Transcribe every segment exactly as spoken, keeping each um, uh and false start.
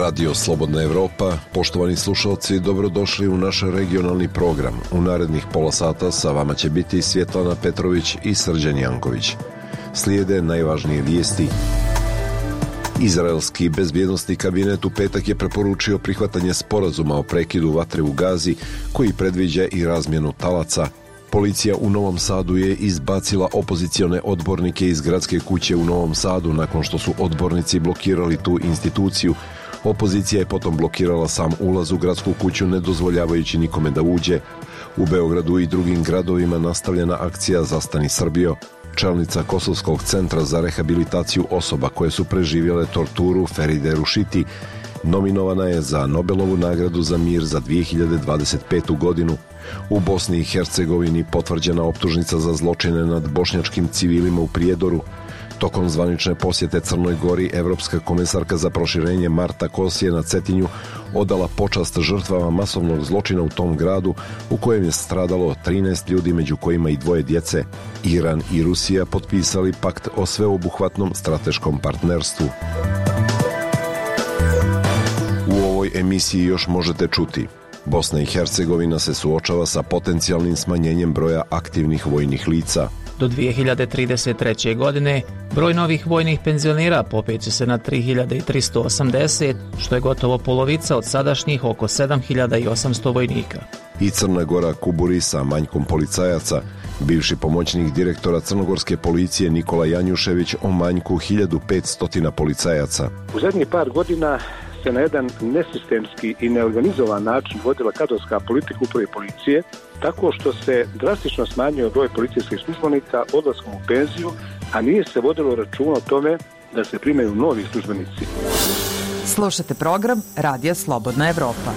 Radio Slobodna Evropa, poštovani slušalci, dobrodošli u naš regionalni program. U narednih pola sata sa vama će biti Svjetlana Petrović i Srđan Janković. Slijede najvažnije vijesti. Izraelski bezbjednosni kabinet u petak je preporučio prihvatanje sporazuma o prekidu vatre u Gazi, koji predviđa i razmjenu talaca. Policija u Novom Sadu je izbacila opozicione odbornike iz gradske kuće u Novom Sadu nakon što su odbornici blokirali tu instituciju. Opozicija je potom blokirala sam ulaz u gradsku kuću, ne dozvoljavajući nikome da uđe. U Beogradu i drugim gradovima nastavljena akcija Zastani Srbijo. Čelnica Kosovskog centra za rehabilitaciju osoba koje su preživjele torturu Feride Rušiti nominovana je za Nobelovu nagradu za mir za dvije hiljade dvadeset petu. godinu. U Bosni i Hercegovini potvrđena optužnica za zločine nad bošnjačkim civilima u Prijedoru. Tokom zvanične posjete Crnoj Gori, evropska komesarka za proširenje Marta Kos je na Cetinju odala počast žrtvama masovnog zločina u tom gradu, u kojem je stradalo trinaest ljudi, među kojima i dvoje djece. Iran i Rusija potpisali pakt o sveobuhvatnom strateškom partnerstvu. U ovoj emisiji još možete čuti: Bosna i Hercegovina se suočava sa potencijalnim smanjenjem broja aktivnih vojnih lica. Do dvije hiljade trideset treće. godine broj novih vojnih penzionera popeće se na tri hiljade tristo osamdeset, što je gotovo polovica od sadašnjih oko sedam hiljada osamsto vojnika. I Crna Gora kuburi sa manjkom policajaca. Bivši pomoćnik direktora crnogorske policije Nikola Janjušević o manjku hiljadu petsto policajaca. U zadnjih par godina se na jedan nesistemski i neorganizovan način vodila kadrovska politika uprave policije, tako što se drastično smanjio broj policijskih službenika odlaskom u penziju, a nije se vodilo računa o tome da se primaju novi službenici. Slušate program Radija Slobodna Evropa.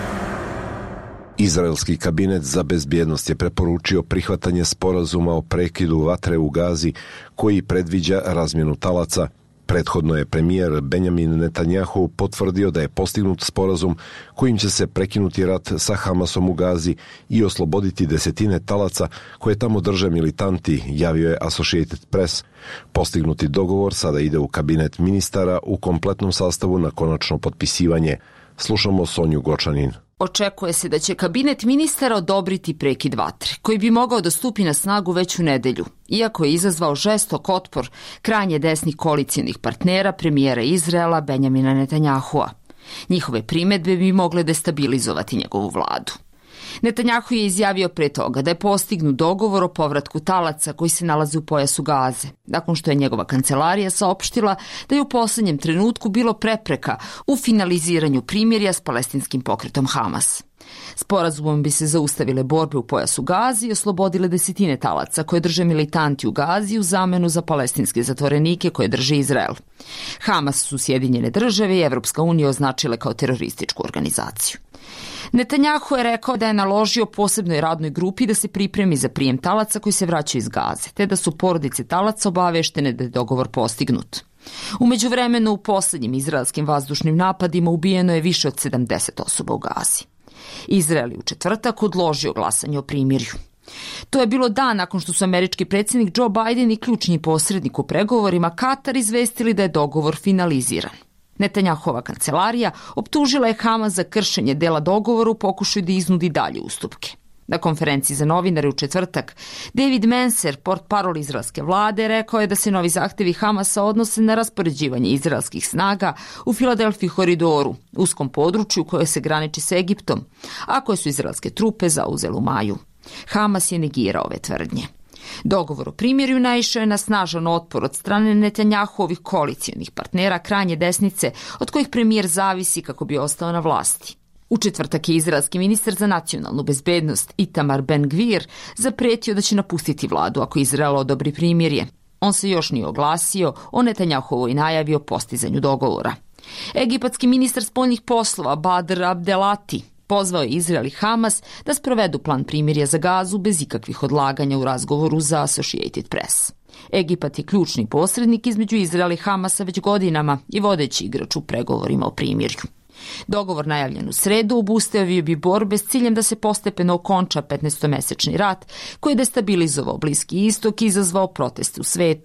Izraelski kabinet za bezbjednost je preporučio prihvatanje sporazuma o prekidu vatre u Gazi, koji predviđa razmjenu talaca. Prethodno je premijer Benjamin Netanjahu potvrdio da je postignut sporazum kojim će se prekinuti rat sa Hamasom u Gazi i osloboditi desetine talaca koje tamo drže militanti, javio je Associated Press. Postignuti dogovor sada ide u kabinet ministara u kompletnom sastavu na konačno potpisivanje. Slušamo Sonju Gočanin. Očekuje se da će kabinet ministara odobriti prekid vatre, koji bi mogao da stupi na snagu već u nedelju, iako je izazvao žestok otpor krajnje desnih koalicijonih partnera premijera Izraela Benjamina Netanjahua. Njihove primedbe bi mogle destabilizovati njegovu vladu. Netanjahu je izjavio pre toga da je postignut dogovor o povratku talaca koji se nalaze u pojasu Gaze, nakon što je njegova kancelarija saopštila da je u poslednjem trenutku bilo prepreka u finaliziranju primirja s palestinskim pokretom Hamas. Sporazumom bi se zaustavile borbe u pojasu Gazi i oslobodile desetine talaca koje drže militanti u Gazi u zamenu za palestinske zatvorenike koje drži Izrael. Hamas su Sjedinjene države i Evropska unija označile kao terorističku organizaciju. Netanjahu je rekao da je naložio posebnoj radnoj grupi da se pripremi za prijem talaca koji se vraćaju iz Gaze, te da su porodice talaca obaveštene da je dogovor postignut. U međuvremenu, u poslednjim izraelskim vazdušnim napadima ubijeno je više od sedamdeset osoba u Gazi. Izrael je u četvrtak odložio glasanje o primirju. To je bilo dan nakon što su američki predsjednik Joe Biden i ključni posrednik u pregovorima Katar izvestili da je dogovor finaliziran. Netanjahova kancelarija optužila je Hamas za kršenje dela dogovora u pokušaju da iznudi dalje ustupke. Na konferenciji za novinare u četvrtak, David Menser, portparol izraelske vlade, rekao je da se novi zahtevi Hamasa odnose na raspoređivanje izraelskih snaga u Filadelfiji koridoru, uskom području koje se graniči sa Egiptom, a koje su izraelske trupe zauzele u maju. Hamas je negirao ove tvrdnje. Dogovor o primirju naišao je na snažan otpor od strane Netanjahuovih koalicijonih partnera krajnje desnice, od kojih premijer zavisi kako bi ostao na vlasti. U četvrtak je izraelski ministar za nacionalnu bezbednost Itamar Ben-Gvir zapretio da će napustiti vladu ako Izrael odobri primirje. On se još nije oglasio o Netanjahuovoj najavi o postizanju dogovora. Egipatski ministar spoljnih poslova Badr Abdelati pozvao je Izrael i Hamas da sprovedu plan primirja za Gazu bez ikakvih odlaganja u razgovoru za Associated Press. Egipat je ključni posrednik između Izraela i Hamasa već godinama i vodeći igrač u pregovorima o primirju. Dogovor najavljen u sredu obustavio bi borbe s ciljem da se postepeno okonča petnaestomesečni rat koji je destabilizovao Bliski istok i izazvao proteste u svetu.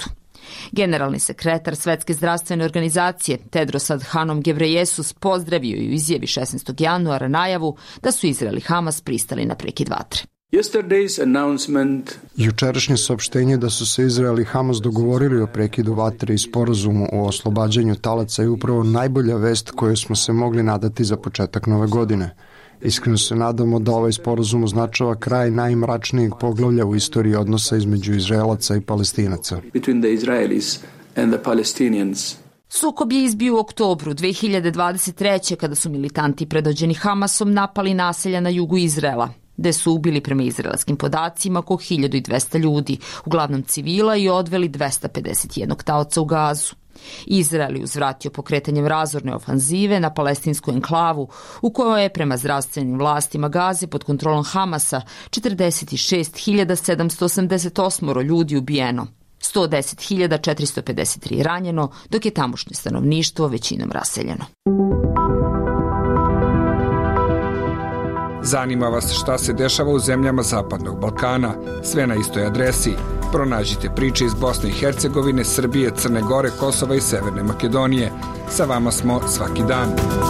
Generalni sekretar Svetske zdravstvene organizacije Tedros Adhanom Ghebreyesus pozdravio i u izjavi šesnaestog januara najavu da su Izrael i Hamas pristali na prekid vatre. Jučerašnje saopštenje da su se Izrael i Hamas dogovorili o prekidu vatre i sporazumu o oslobađanju talaca je upravo najbolja vest koju smo se mogli nadati za početak nove godine. Iskreno se nadamo da ovaj sporazum označava kraj najmračnijeg poglavlja u istoriji odnosa između Izraelaca i Palestinaca. Sukob je izbio u oktobru dve hiljade dvadeset treće kada su militanti predvođeni Hamasom napali naselja na jugu Izraela, gde su ubili prema izraelskim podacima oko hiljadu dvesta ljudi, uglavnom civila, i odveli dvesta pedeset jedan taoca u Gazu. Izrael je uzvratio pokretanjem razorne ofanzive na palestinsku enklavu, u kojoj je prema zdravstvenim vlastima Gaze pod kontrolom Hamasa četrdeset šest hiljada sedamsto osamdeset osam ljudi ubijeno, sto deset hiljada četiristo pedeset tri ranjeno, dok je tamošnje stanovništvo većinom raseljeno. Zanima vas šta se dešava u zemljama Zapadnog Balkana? Sve na istoj adresi. Pronađite priče iz Bosne i Hercegovine, Srbije, Crne Gore, Kosova i Severne Makedonije. Sa vama smo svaki dan.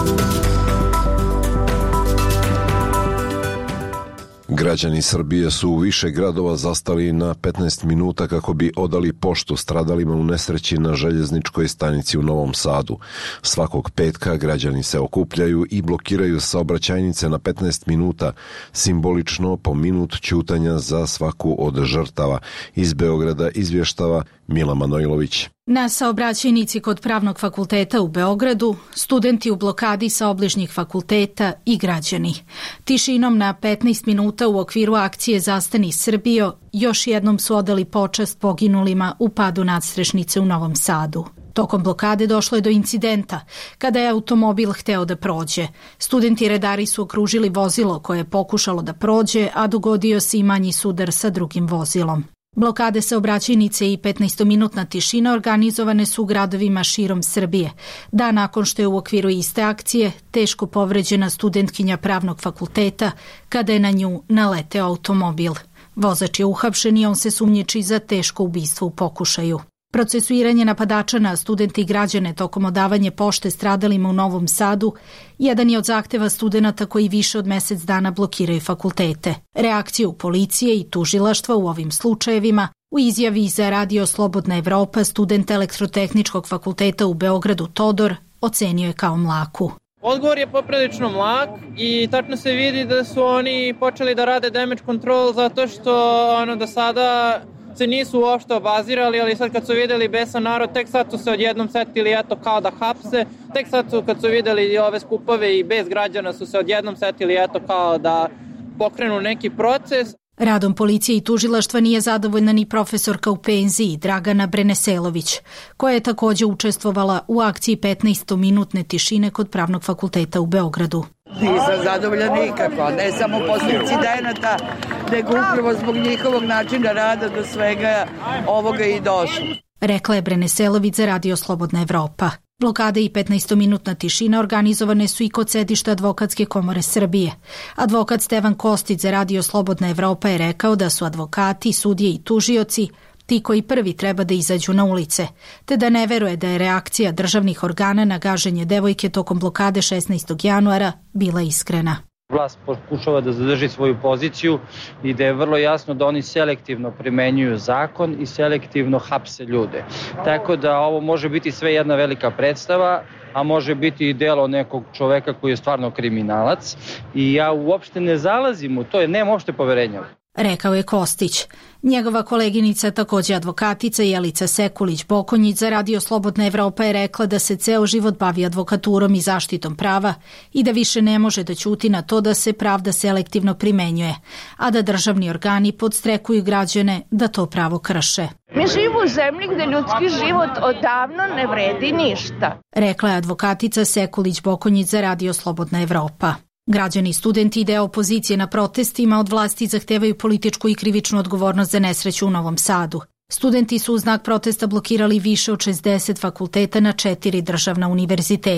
Građani Srbije su u više gradova zastali na petnaest minuta kako bi odali poštu stradalima u nesreći na željezničkoj stanici u Novom Sadu. Svakog petka građani se okupljaju i blokiraju saobraćajnice na petnaest minuta, simbolično po minut ćutanja za svaku od žrtava. Iz Beograda izvještava Mila Manojlović. Na saobraćajnici kod Pravnog fakulteta u Beogradu, studenti u blokadi sa obližnjih fakulteta i građani. Tišinom na petnaest minuta u okviru akcije Zastani Srbijo još jednom su odali počast poginulima u padu nadstrešnice u Novom Sadu. Tokom blokade došlo je do incidenta kada je automobil hteo da prođe. Studenti i redari su okružili vozilo koje je pokušalo da prođe, a dogodio se i manji sudar sa drugim vozilom. Blokade saobraćajnice i petnaestominutna tišina organizovane su u gradovima širom Srbije, dan nakon što je u okviru iste akcije teško povređena studentkinja Pravnog fakulteta kada je na nju naleteo automobil. Vozač je uhapšen i on se sumnjiči za teško ubistvo u pokušaju. Procesuiranje napadača na studente i građane tokom odavanja pošte stradalima u Novom Sadu jedan je od zahteva studenata koji više od mesec dana blokiraju fakultete. Reakciju policije i tužilaštva u ovim slučajevima u izjavi za Radio Slobodna Evropa student Elektrotehničkog fakulteta u Beogradu Todor ocenio je kao mlaku. Odgovor je poprilično mlak i tačno se vidi da su oni počeli da rade damage control zato što ono do sada se nisu uopšte obazirali, ali sad kad su videli besan narod, tek sad su se odjednom setili eto kao da hapse, tek sad su kad su videli ove skupove i bez građana su se odjednom setili eto kao da pokrenu neki proces. Radom policije i tužilaštva nije zadovoljna ni profesorka u penziji Dragana Breneselović, koja je također učestvovala u akciji petnaestominutne tišine kod Pravnog fakulteta u Beogradu. Nisam zadovoljna nikako, ne samo posle incidenata, nego upravo zbog njihovog načina rada do svega ovoga i došlo. Rekla je Breneselović za Radio Slobodna Evropa. Blokade i petnaestominutna tišina organizovane su i kod sedišta Advokatske komore Srbije. Advokat Stevan Kostić za Radio Slobodna Evropa je rekao da su advokati, sudije i tužioci ti koji prvi treba da izađu na ulice, te da ne veruje da je reakcija državnih organa na gaženje devojke tokom blokade šesnaestog januara bila iskrena. Vlast pokušava da zadrži svoju poziciju i da je vrlo jasno da oni selektivno primenjuju zakon i selektivno hapse ljude. Tako da ovo može biti sve jedna velika predstava, a može biti i delo nekog čoveka koji je stvarno kriminalac i ja uopšte ne zalazim u to, jer nemam uopšte poverenja. Rekao je Kostić. Njegova koleginica, također advokatica Jelica Sekulić-Bokonjić za Radio Slobodna Evropa je rekla da se ceo život bavi advokaturom i zaštitom prava i da više ne može da ćuti na to da se pravda selektivno primenjuje, a da državni organi podstrekuju građane da to pravo krše. Mi živimo u zemlji gde ljudski život odavno ne vredi ništa, rekla je advokatica Sekulić-Bokonjić za Radio Slobodna Evropa. Građani, studenti i deo opozicije na protestima od vlasti zahtevaju političku i krivičnu odgovornost za nesreću u Novom Sadu. Studenti su u znak protesta blokirali više od šezdeset fakulteta na četiri državna univerziteta.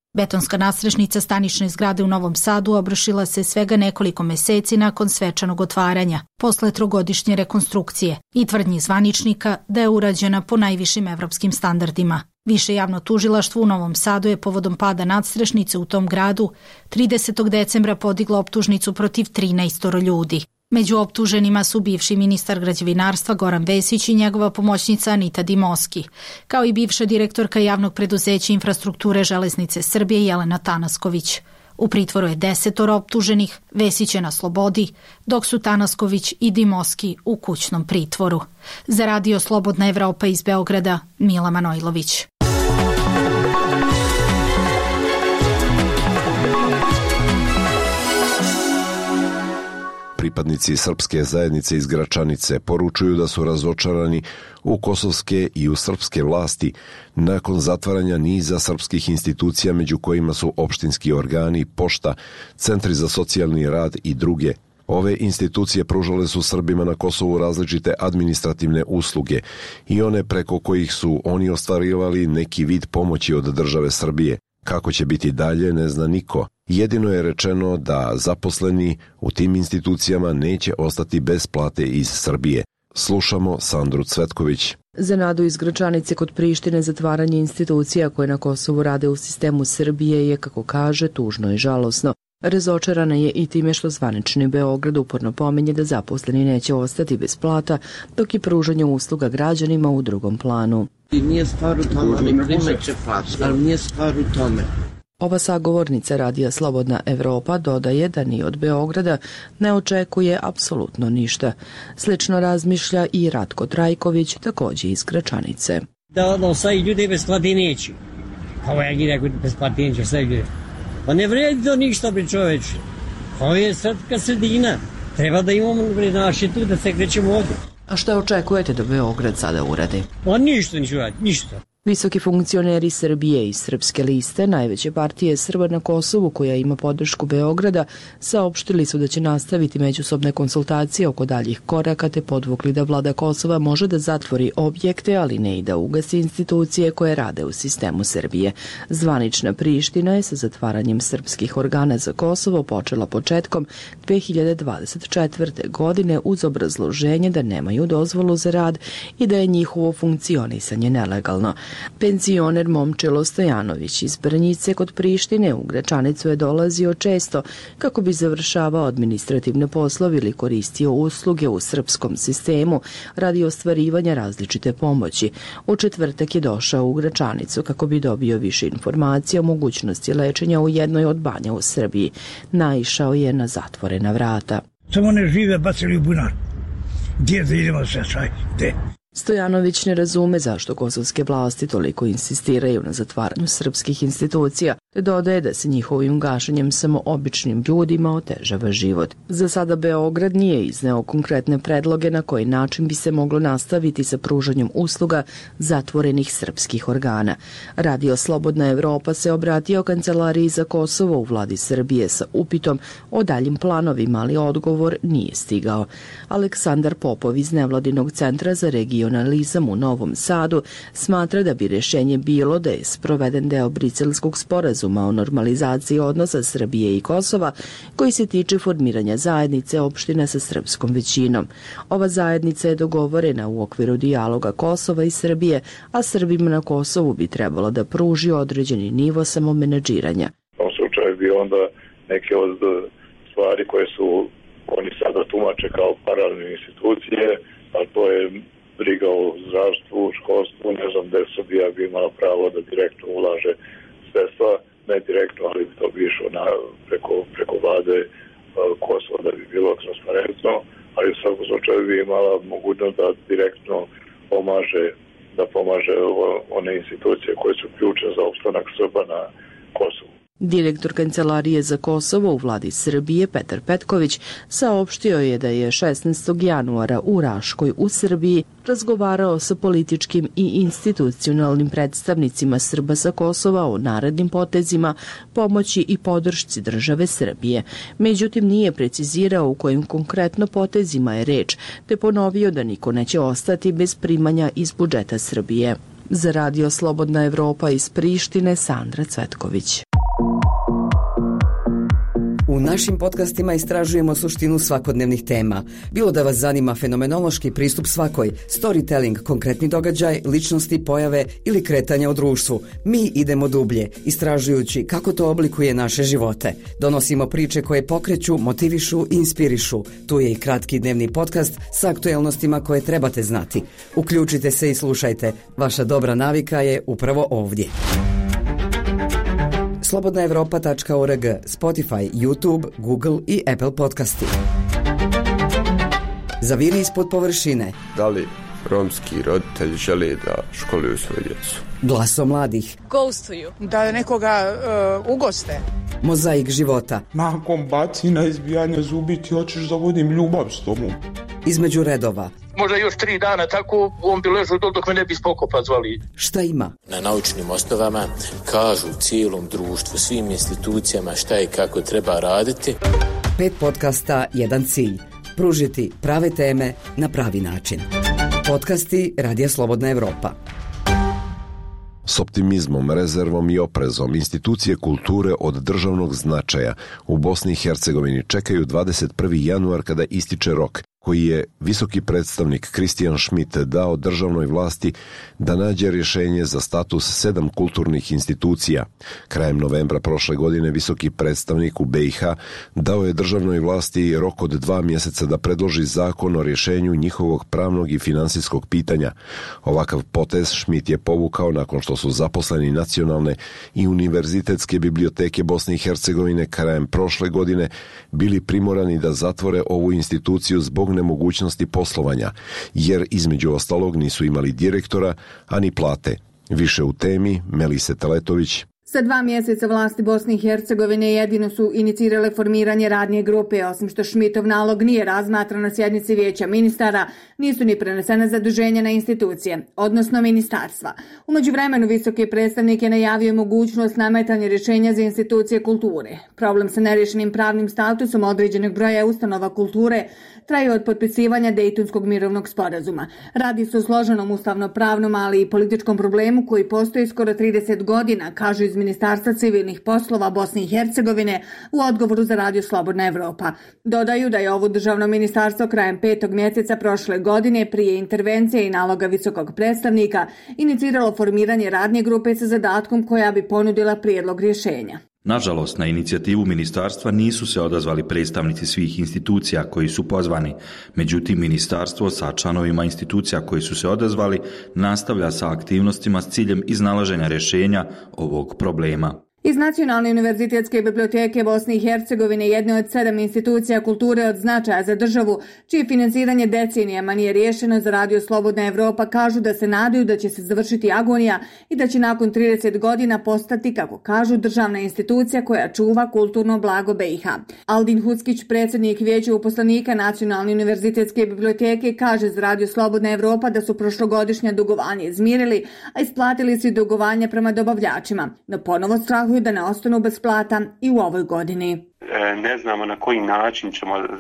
Betonska nadstrešnica stanične zgrade u Novom Sadu obrušila se svega nekoliko meseci nakon svečanog otvaranja, posle trogodišnje rekonstrukcije i tvrdnji zvaničnika da je urađena po najvišim evropskim standardima. Više javno tužilaštvo u Novom Sadu je povodom pada nadstrešnice u tom gradu tridesetog decembra podiglo optužnicu protiv trinaest ljudi. Među optuženima su bivši ministar građevinarstva Goran Vesić i njegova pomoćnica Anita Dimoski, kao i bivša direktorka javnog preduzeća infrastrukture Železnice Srbije Jelena Tanasković. U pritvoru je desetoro optuženih, Vesić je na slobodi, dok su Tanasković i Dimoski u kućnom pritvoru. Za Radio Slobodna Evropa iz Beograda, Mila Manojlović. Pripadnici srpske zajednice iz Gračanice poručuju da su razočarani u kosovske i u srpske vlasti nakon zatvaranja niza srpskih institucija, među kojima su opštinski organi, pošta, centri za socijalni rad i druge. Ove institucije pružale su Srbima na Kosovu različite administrativne usluge i one preko kojih su oni ostvarivali neki vid pomoći od države Srbije. Kako će biti dalje, ne zna niko. Jedino je rečeno da zaposleni u tim institucijama neće ostati bez plate iz Srbije. Slušamo Sandru Cvetković. Za nadu iz Gračanice kod Prištine zatvaranje institucija koje na Kosovu rade u sistemu Srbije je, kako kaže, tužno i žalosno. Razočarana je i time što zvanični Beograd uporno pominje da zaposleni neće ostati bez plata, dok je pružanje usluga građanima u drugom planu. I nije stvar u tome, ali primat će platu, ali nije stvar u tome. Ova sagovornica Radija Slobodna Evropa dodaje da ni od Beograda ne očekuje apsolutno ništa. Slično razmišlja i Ratko Trajković, također iz Gračanice. Da ono, sad i ljudi bez plati neće. Ovo ja gdje bez plati neće, sve ljudi. Pa ne vredi to ništa, bi čoveč. Ovo je srpska sredina. Treba da imamo naši tu da se krećemo ovdje. A šta očekujete da Beograd sada uradi? Pa ništa neće uraditi, ništa. Visoki funkcioneri Srbije i Srpske liste, najveće partije Srba na Kosovu koja ima podršku Beograda, saopštili su da će nastaviti međusobne konsultacije oko daljih koraka te podvukli da vlada Kosova može da zatvori objekte, ali ne i da ugasi institucije koje rade u sistemu Srbije. Zvanična Priština je sa zatvaranjem srpskih organa za Kosovo počela početkom dve hiljade dvadeset četvrte. godine uz obrazloženje da nemaju dozvolu za rad i da je njihovo funkcionisanje nelegalno. Penzioner Momčilo Stojanović iz Brnjice kod Prištine u Gračanicu je dolazio često kako bi završavao administrativne poslove ili koristio usluge u srpskom sistemu radi ostvarivanja različite pomoći. U četvrtak je došao u Gračanicu kako bi dobio više informacija o mogućnosti lečenja u jednoj od banja u Srbiji. Naišao je na zatvorena vrata. Samo ne žive, bacili u bunar. Gdje da idemo sve, šaj, gde? Stojanović ne razume zašto kosovske vlasti toliko insistiraju na zatvaranju srpskih institucija, te dodaje da se njihovim gašenjem samo običnim ljudima otežava život. Za sada Beograd nije izneo konkretne predloge na koji način bi se moglo nastaviti sa pružanjem usluga zatvorenih srpskih organa. Radio Slobodna Evropa se obratio Kancelariji za Kosovo u vladi Srbije sa upitom o daljim planovima, ali odgovor nije stigao. Aleksandar Popov iz Nevladinog centra za regionalizam u Novom Sadu smatra da bi rješenje bilo da je sproveden deo Briselskog sporazuma o normalizaciji odnosa Srbije i Kosova koji se tiče formiranja zajednice opština sa srpskom većinom. Ova zajednica je dogovorena u okviru dijaloga Kosova i Srbije, a Srbima na Kosovu bi trebalo da pruži određeni nivo samomenadžiranja. U ovom slučaju bi onda neke od stvari koje su oni sada tumače kao paralelne institucije, a to je briga o zdravstvu, školstvu, ne znam gde Srbija bi imala pravo da direktno ulaže sredstva, ne direktno, ali bi to bi išlo na, preko, preko vlade Kosova da bi bilo transparentno, ali u svakom slučaju bi imala mogućnost da direktno pomaže, da pomaže one institucije koje su ključne za opstanak Srba na Kosovu. Direktor Kancelarije za Kosovo u vladi Srbije Petar Petković saopštio je da je šesnaestog januara u Raškoj u Srbiji razgovarao sa političkim i institucionalnim predstavnicima Srba sa Kosova o narednim potezima, pomoći i podršci države Srbije. Međutim, nije precizirao u kojim konkretno potezima je reč, te ponovio da niko neće ostati bez primanja iz budžeta Srbije. Za Radio Slobodna Evropa iz Prištine, Sandra Cvetković. U našim podcastima istražujemo suštinu svakodnevnih tema. Bilo da vas zanima fenomenološki pristup svakoj, storytelling, konkretni događaj, ličnosti, pojave ili kretanja u društvu. Mi idemo dublje, istražujući kako to oblikuje naše živote. Donosimo priče koje pokreću, motivišu i inspirišu. Tu je i kratki dnevni podcast sa aktuelnostima koje trebate znati. Uključite se i slušajte. Vaša dobra navika je upravo ovdje. slobodna evropa tačka org, Spotify, YouTube, Google i Apple podcasti. Zaviri ispod površine. Da li romski roditelji žele da školuju svoju djecu? Glaso mladih. Ghostuju. Da nekoga uh, ugoste. Mozaik života. Nakon bacina, izbijanja zubi ti hoćeš da vodim ljubav s tobom. Između redova. Možda još tri dana tako on bi ležao dok me ne bi spokopa zvali. Šta ima? Na naučnim osnovama kažu cijelom društvu, svim institucijama šta i kako treba raditi. Pet podcasta, jedan cilj. Pružiti prave teme na pravi način. Podcasti Radija Slobodna Evropa. S optimizmom, rezervom i oprezom institucije kulture od državnog značaja u Bosni i Hercegovini čekaju dvadeset prvi januar kada ističe rok koji je visoki predstavnik Kristijan Schmidt dao državnoj vlasti da nađe rješenje za status sedam kulturnih institucija. Krajem novembra prošle godine visoki predstavnik u B i H dao je državnoj vlasti rok od dva mjeseca da predloži zakon o rješenju njihovog pravnog i finansijskog pitanja. Ovakav potez Schmidt je povukao nakon što su zaposleni nacionalne i univerzitetske biblioteke Bosne i Hercegovine krajem prošle godine bili primorani da zatvore ovu instituciju zbog nemogućnosti poslovanja, jer između ostalog nisu imali direktora, a ni plate. Više u temi Melise Teletović. Za dva mjeseca vlasti Bosne i Hercegovine jedino su inicirale formiranje radne grupe, osim što Schmidtov nalog nije razmatran na sjednici vijeća ministara, nisu ni prenesena zaduženja na institucije, odnosno ministarstva. U međuvremenu visoki predstavnik je najavio mogućnost nametanja rješenja za institucije kulture. Problem sa nerješenim pravnim statusom određenog broja ustanova kulture traje od potpisivanja Dejtonskog mirovnog sporazuma. Radi se o složenom ustavno-pravnom, ali i političkom problemu koji postoji skoro trideset godina, kažu iz Ministarstva civilnih poslova Bosne i Hercegovine u odgovoru za Radio Slobodna Evropa. Dodaju da je ovo državno ministarstvo krajem petog mjeseca prošle godine prije intervencije i naloga visokog predstavnika iniciralo formiranje radne grupe sa zadatkom koja bi ponudila prijedlog rješenja. Nažalost, na inicijativu ministarstva nisu se odazvali predstavnici svih institucija koji su pozvani. Međutim, ministarstvo sa članovima institucija koji su se odazvali nastavlja sa aktivnostima s ciljem iznalaženja rješenja ovog problema. Iz Nacionalne univerzitetske biblioteke Bosne i Hercegovine, jedne od sedam institucija kulture od značaja za državu, čije financiranje decenijama nije riješeno, za Radio Slobodna Evropa kažu da se nadaju da će se završiti agonija i da će nakon trideset godina postati, kako kažu, državna institucija koja čuva kulturno blago B i H. Aldin Huckić, predsjednik vijeća uposlenika Nacionalne univerzitetske biblioteke, kaže za Radio Slobodna Evropa da su prošlogodišnja dugovanja izmirili, a isplatili su dugovanja prema dobavljačima, no ponovo strahuju da ne ostanu bez plata i u ovoj godini. Ne znamo na koji način ćemo e,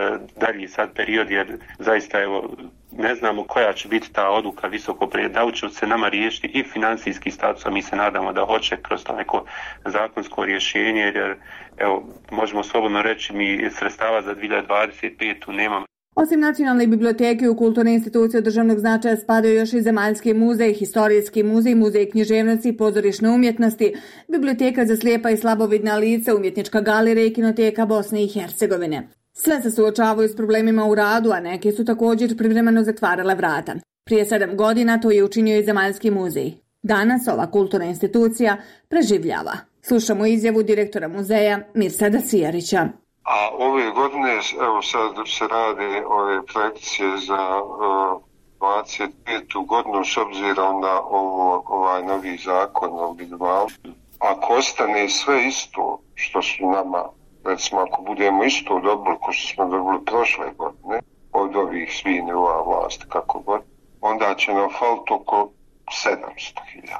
dalji sad period, jer zaista evo, ne znamo koja će biti ta odluka visoko prije, da li će se nama riješiti i financijski status, a mi se nadamo da hoće kroz to neko zakonsko rješenje, jer evo, možemo slobodno reći, mi sredstava za dvije hiljade dvadeset petu nemamo. Osim Nacionalne biblioteke, u kulturne institucije od državnog značaja spadaju još i Zemaljski muzej, Historijski muzej, Muzej književnosti i pozorišne umjetnosti, Biblioteka za slijepa i slabovidna lica, Umjetnička galerija i Kinoteka Bosne i Hercegovine. Sve se suočavaju s problemima u radu, a neke su također privremeno zatvarale vrata. Prije sedam godina to je učinio i Zemaljski muzej. Danas ova kulturna institucija preživljava. Slušamo izjavu direktora muzeja Mirsada Sijarića. A ove godine, evo sad se rade ove projekcije za uh, dvadeset petu godinu s obzirom na ovo, ovaj novi zakon o minimalnom. Ako ostane sve isto što su nama, recimo ako budemo isto dobili ko što smo dobili prošle godine, od ovih svih nivoa vlasti kako god, onda će nam faliti oko sedamsto hiljada.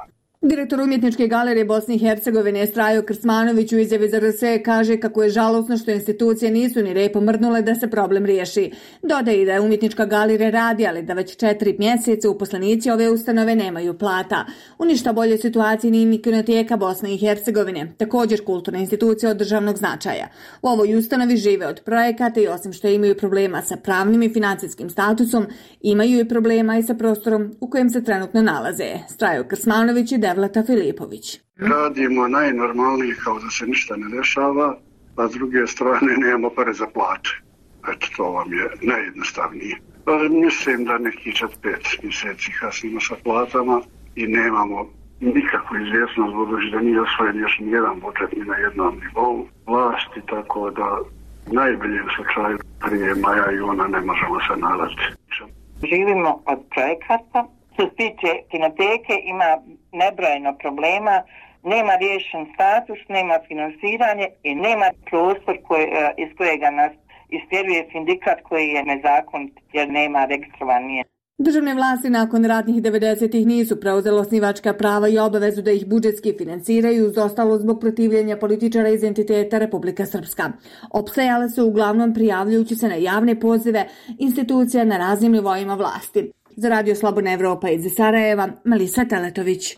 Direktor Umjetničke galerije Bosne i Hercegovine Strajo Krsmanović u izjavi za R S E kaže kako je žalosno što institucije nisu ni repom mrdnule da se problem riješi. Dodaje da je Umjetnička galerija radi, ali da već četiri mjeseca uposlenici ove ustanove nemaju plata. U ništa boljoj situaciji ni ni Kinoteka Bosne i Hercegovine, također kulturna institucija od državnog značaja. U ovoj ustanovi žive od projekata i osim što imaju problema sa pravnim i financijskim statusom, imaju i problema i sa prostorom u kojem se trenutno nalaze. Strajo Krsmanović i Devleta Filipović. Radimo najnormalnije kao da se ništa ne dešava, a s druge strane nemamo pare za plate. Eto, to vam je najjednostavnije. Pa mislim da neki čet pet mjeseci kasnimo sa platama i nemamo nikakvu izvjesnost, budući da nije osvojen još nijedan budžet ni na jednom nivou vlasti, tako da najboljem slučaju prije maja i ona ne možemo se nalaziti. Živimo od projekata. Što se tiče Kinoteke ima nebrojeno problema, nema riješen status, nema finansiranje i nema prostor koje, iz kojega nas istjeruje sindikat koji je nezakonit jer nema registrovanije. Državne vlasti nakon ratnih devedesetih nisu preuzele osnivačka prava i obavezu da ih budžetski finansiraju, uz ostalo zbog protivljenja političara iz entiteta Republika Srpska. Opstajale su uglavnom prijavljujući se na javne pozive institucija na raznim nivoima vlasti. Za Radio Slobodna Evropa iz Sarajeva, Melisa Teletović.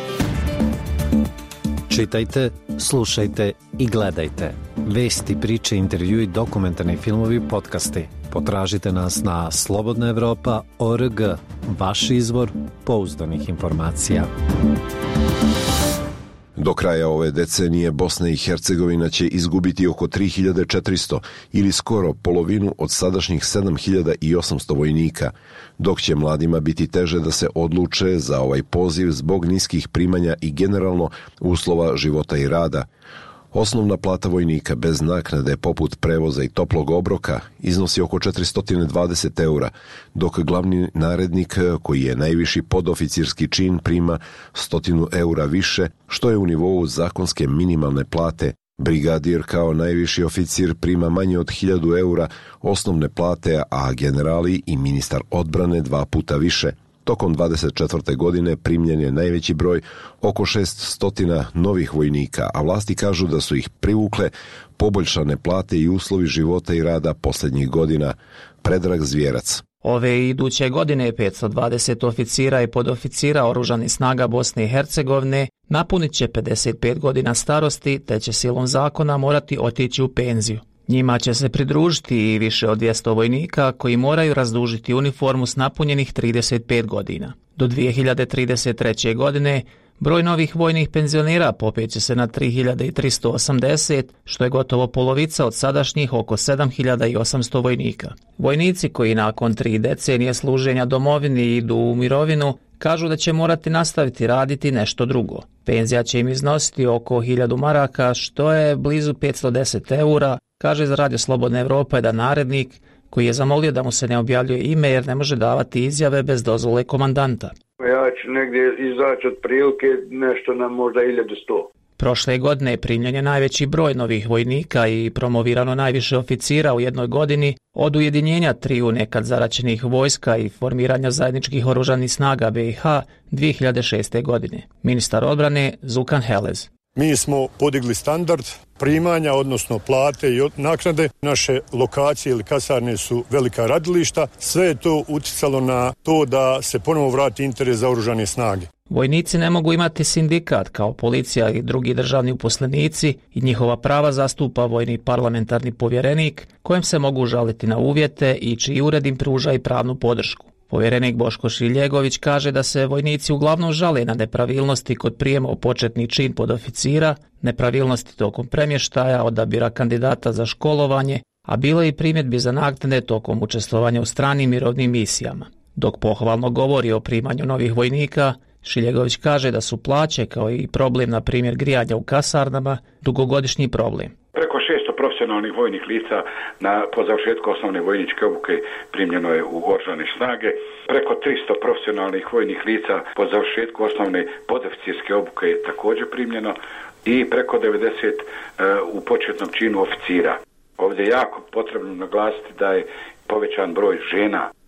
Čitajte, slušajte i gledajte. Vesti, priče, intervjui, dokumentarni filmovi, podcasti. Potražite nas na slobodna evropa tačka org, vaš izvor pouzdanih informacija. Do kraja ove decenije Bosna i Hercegovina će izgubiti oko tri hiljade četiristo ili skoro polovinu od sadašnjih sedam hiljada osamsto vojnika, dok će mladima biti teže da se odluče za ovaj poziv zbog niskih primanja i generalno uslova života i rada. Osnovna plata vojnika bez naknade poput prevoza i toplog obroka iznosi oko četiristo dvadeset eura, dok glavni narednik koji je najviši podoficirski čin prima sto eura više, što je u nivou zakonske minimalne plate. Brigadir kao najviši oficir prima manje od hiljadu eura osnovne plate, a generali i ministar odbrane dva puta više. Tokom dvadeset četvrte godine primljen je najveći broj, oko šesnaest novih vojnika, a vlasti kažu da su ih privukle poboljšane plate i uslovi života i rada posljednjih godina. Predrag Zvjerac. Ove i iduće godine petsto dvadeset oficira i podoficira Oružanih snaga Bosne i Hercegovine napunit će pedeset pet godina starosti, te će silom zakona morati otići u penziju. Njima će se pridružiti i više od dvjesto vojnika koji moraju razdužiti uniformu s napunjenih trideset pet godina. Do dvije hiljade trideset treće. godine broj novih vojnih penzionera popeće se na tri hiljade tristo osamdeset, što je gotovo polovica od sadašnjih oko sedam hiljada osamsto vojnika. Vojnici koji nakon tri decenije služenja domovini idu u mirovinu kažu da će morati nastaviti raditi nešto drugo. Penzija će im iznositi oko hiljadu maraka, što je blizu petsto deset eura, kaže za Radio Slobodna Evropa jedan narednik koji je zamolio da mu se ne objavljuje ime jer ne može davati izjave bez dozvole komandanta. Ja ću negdje izaći od prilike nešto na možda hiljadu sto. Prošle godine primljen je najveći broj novih vojnika i promovirano najviše oficira u jednoj godini od ujedinjenja triju nekad zaraćenih vojska i formiranja zajedničkih oružanih snaga B i H dvije hiljade šeste. godine. Ministar odbrane Zukan Helez. Mi smo podigli standard primanja, odnosno plate i naknade. Naše lokacije ili kasarne su velika radilišta. Sve je to utjecalo na to da se ponovo vrati interes za oružane snage. Vojnici ne mogu imati sindikat kao policija i drugi državni uposlenici i njihova prava zastupa vojni parlamentarni povjerenik kojem se mogu žaliti na uvjete i čiji ured im pruža i pravnu podršku. Povjerenik Boško Šiljegović kaže da se vojnici uglavnom žale na nepravilnosti kod prijema u početni čin podoficira, nepravilnosti tokom premještaja, odabira kandidata za školovanje, a bilo je i primjedbi za naknade tokom učestvovanja u stranim mirovnim misijama. Dok pohvalno govori o primanju novih vojnika, Šiljegović kaže da su plaće kao i problem na primjer grijanja u kasarnama dugogodišnji problem. Preko šesto profesionalnih vojnih lica na, po završetku osnovne vojničke obuke primljeno je u oružane snage. Preko tristo profesionalnih vojnih lica po završetku osnovne podoficirske obuke je također primljeno i preko devedeset uh, u početnom činu oficira. Ovdje je jako potrebno naglasiti da je povećan broj žena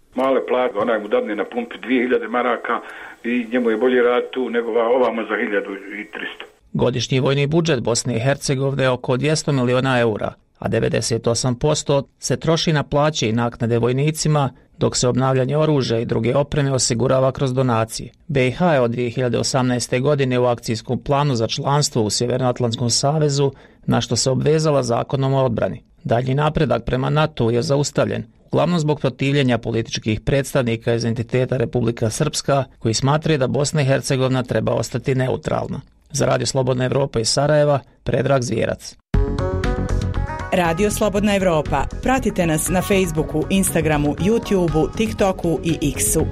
male plate, onaj mu dadne na pumpi dvije hiljade maraka i njemu je bolje rad tu nego ovamo za hiljadu i tristo. Godišnji vojni budžet Bosne i Hercegovine je oko dvjesto miliona eura, a devedeset osam posto se troši na plaće i naknade vojnicima, dok se obnavljanje oružja i druge opreme osigurava kroz donacije. B i H je od dvije hiljade osamnaeste. godine u akcijskom planu za članstvo u Sjevernoatlantskom savezu, na što se obvezala zakonom o odbrani. Dalji napredak prema NATO je zaustavljen, uglavnom zbog protivljenja političkih predstavnika iz entiteta Republika Srpska, koji smatraju da Bosna i Hercegovina treba ostati neutralna. Za Radio Slobodna Evropa iz Sarajeva, Predrag Zvijerac. Radio Slobodna Evropa. Pratite nas na Facebooku, Instagramu, YouTubeu, TikToku i X-u.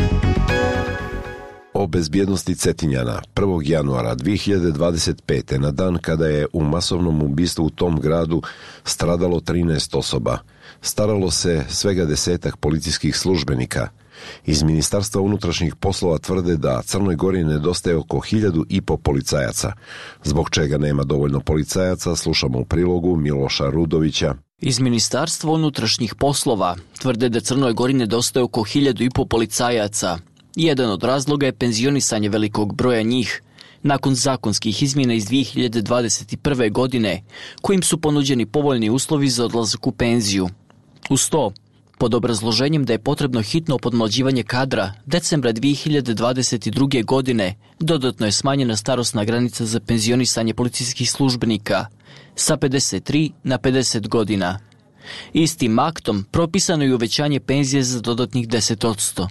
O bezbjednosti Cetinjana prvog januara dvije hiljade dvadeset pete. na dan kada je u masovnom ubistvu u tom gradu stradalo trinaest osoba. Staralo se svega desetak policijskih službenika. Iz Ministarstva unutrašnjih poslova tvrde da Crnoj Gori nedostaje oko hiljadu i po policajaca. Zbog čega nema dovoljno policajaca, slušamo u prilogu Miloša Rudovića. Iz Ministarstva unutrašnjih poslova tvrde da Crnoj Gori nedostaje oko hiljadu i po policajaca. Jedan od razloga je penzionisanje velikog broja njih, nakon zakonskih izmjena iz dvije hiljade dvadeset prve. godine, kojim su ponuđeni povoljni uslovi za odlazak u penziju. Uz to, pod obrazloženjem da je potrebno hitno podmlađivanje kadra, decembra dvije hiljade dvadeset druge. godine dodatno je smanjena starosna granica za penzionisanje policijskih službenika sa pedeset tri na pedeset godina. Istim aktom propisano je uvećanje penzije za dodatnih deset posto.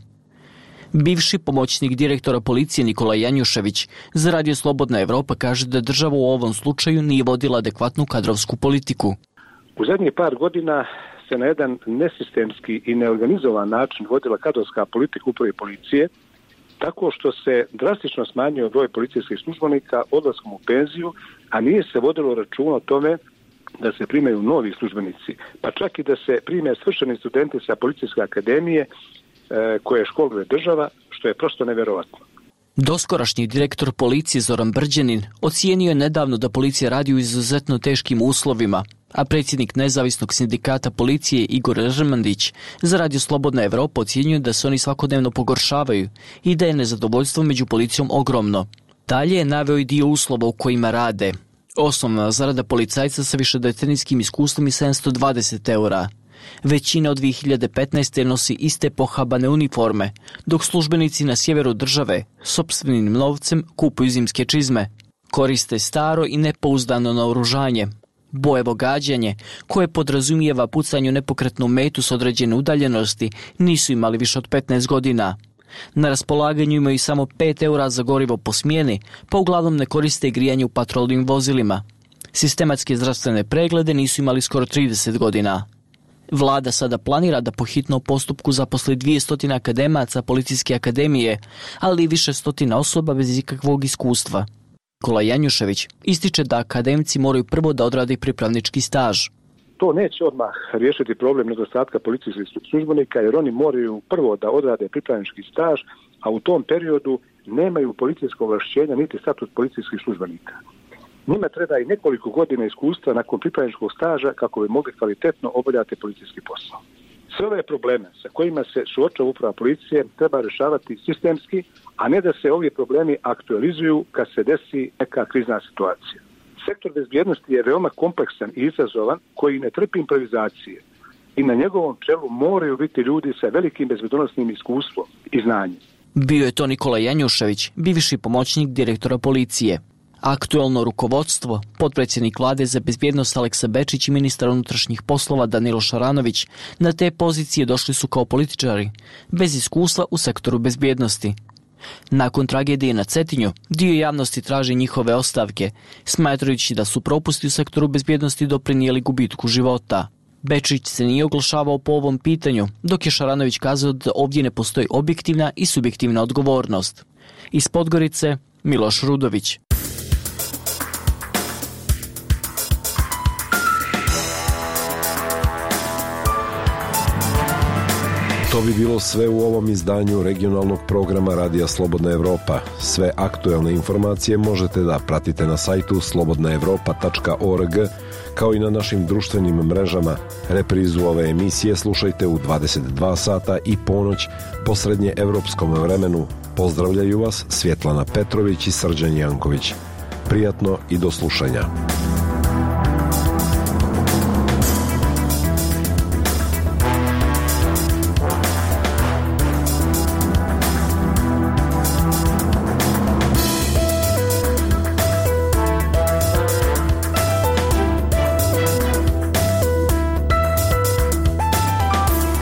Bivši pomoćnik direktora policije Nikola Janjušević za Radio Slobodna Evropa kaže da država u ovom slučaju nije vodila adekvatnu kadrovsku politiku. U zadnjih par godina se na jedan nesistemski i neorganizovan način vodila kadrovska politika uprave policije, tako što se drastično smanjio broj policijskih službenika odlaskom u penziju, a nije se vodilo računa o tome da se primaju novi službenici, pa čak i da se prime svršeni studenti sa policijske akademije e, koje školuje država, što je prosto nevjerovatno. Doskorašnji direktor policije Zoran Brđanin ocijenio je nedavno da policija radi u izuzetno teškim uslovima, a predsjednik nezavisnog sindikata policije Igor Rmandić za Radio Slobodna Evropa ocjenjuje da se oni svakodnevno pogoršavaju i da je nezadovoljstvo među policijom ogromno. Dalje je naveo i dio uslova u kojima rade. Osnovna zarada policajca sa višedecenijskim iskustvom je sedamsto dvadeset eura. Većina od dvije hiljade petnaeste. nosi iste pohabane uniforme, dok službenici na sjeveru države sopstvenim novcem kupuju zimske čizme. Koriste staro i nepouzdano naoružanje. Bojevo gađanje, koje podrazumijeva pucanje u nepokretnu metu s određene udaljenosti, nisu imali više od petnaest godina. Na raspolaganju imaju samo pet eura za gorivo po smjeni, pa uglavnom ne koriste grijanje u patrolnim vozilima. Sistematske zdravstvene preglede nisu imali skoro trideset godina. Vlada sada planira da po hitnom postupku zaposli dvjesto akademaca policijske akademije, ali i više stotina osoba bez ikakvog iskustva. Nikola Janjušević ističe da akademci moraju prvo da odrade pripravnički staž. To neće odmah riješiti problem nedostatka policijskih službenika, jer oni moraju prvo da odrade pripravnički staž, a u tom periodu nemaju policijsko ovlašćenja niti statut policijskih službenika. Njima treba i nekoliko godina iskustva nakon pripravničkog staža kako bi mogli kvalitetno obavljati policijski posao. Sve ove probleme sa kojima se suočava uprava policije treba rješavati sistemski, a ne da se ovi problemi aktualizuju kad se desi neka krizna situacija. Sektor bezbjednosti je veoma kompleksan i izazovan koji ne trpi improvizacije i na njegovom čelu moraju biti ljudi sa velikim bezbjednosnim iskustvom i znanjem. Bio je to Nikola Janjušević, bivši pomoćnik direktora policije. Aktuelno rukovodstvo, potpredsjednik vlade za bezbjednost Aleksa Bečić i ministar unutrašnjih poslova Danilo Šaranović na te pozicije došli su kao političari, bez iskustva u sektoru bezbjednosti. Nakon tragedije na Cetinju, dio javnosti traži njihove ostavke, smatrajući da su propusti u sektoru bezbjednosti doprinijeli gubitku života. Bečić se nije oglašavao po ovom pitanju, dok je Šaranović kazao da ovdje ne postoji objektivna i subjektivna odgovornost. Iz Podgorice, Miloš Rudović. To bi bilo sve u ovom izdanju regionalnog programa Radija Slobodna Evropa. Sve aktuelne informacije možete da pratite na sajtu slobodna evropa tačka org, kao i na našim društvenim mrežama. Reprizu ove emisije slušajte u dvadeset dva sata i ponoć po srednje evropskom vremenu. Pozdravljaju vas Svjetlana Petrović i Srđan Janković. Prijatno i do slušanja.